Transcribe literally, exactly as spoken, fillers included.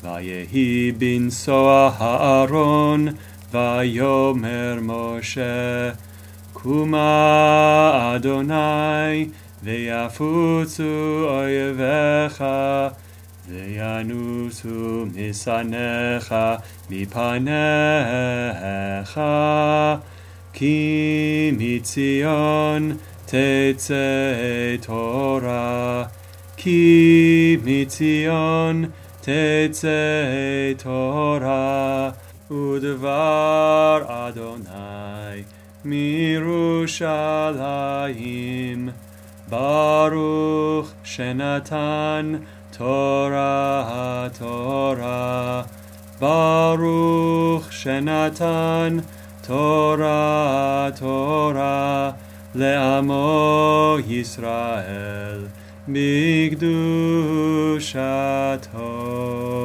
ויהי בנסוע הארון, ויאמר משה, קומה אדוני, ויפוצו אויביך, וינוסו משנאיך מפניך, כי מציון תצא תורה, כי מציון תצא תורה, ודבר אדוני מירושלים. ברוך שנתן תורה תורה, ברוך שנתן תורה תורה, לעמו ישראל בקדושתו.